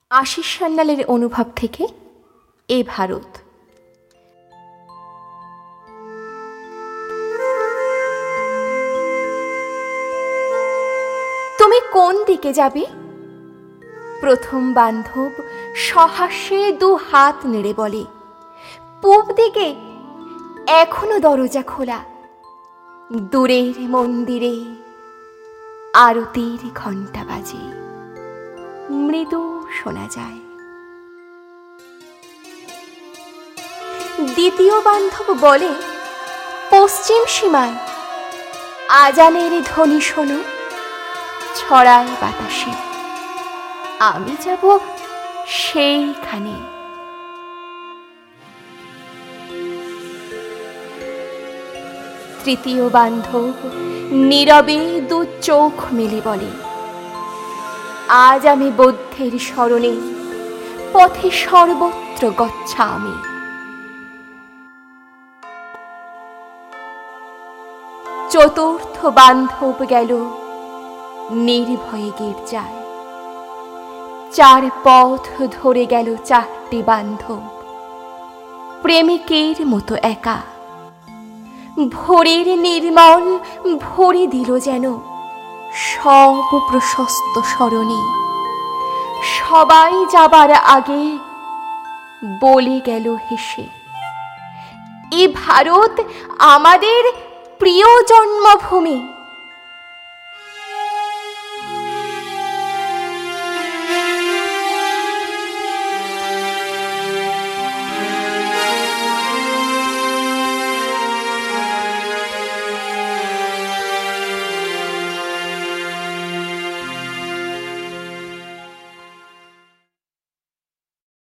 আশিস সান্যালের অনুভব থেকে এ ভারত। তুমি কোন দিকে যাবে? প্রথম বান্ধব সহাস্যে দু হাত নেড়ে বলে, পূব দিকে। এখনো দরজা খোলা, দূরের মন্দিরে আরতির ঘণ্টা বাজে, মৃদু শোনা যায়। দ্বিতীয় বান্ধব বলে, পশ্চিম সীমায় আজানের ধ্বনি শোনো, ছড়ায় বাতাসে, আমি যাব সেইখানে। তৃতীয় বান্ধব নীরবে দু চোখ মেলে বলে, আজ আমি বুদ্ধের স্মরণে পথে সর্বত্র গচ্ছামি। চতুর্থ বান্ধব গেল নির্ভয়ে গির্জায়। চার পথ ধরে গেল চারটি বান্ধব, প্রেমিকের মতো একা। ভোরের নির্মল ভরে দিল যেন সব প্রশস্ত সরণি। সবাই যাবার আগে বলে গেল হেসে, এ ভারত আমাদের প্রিয় জন্মভূমি।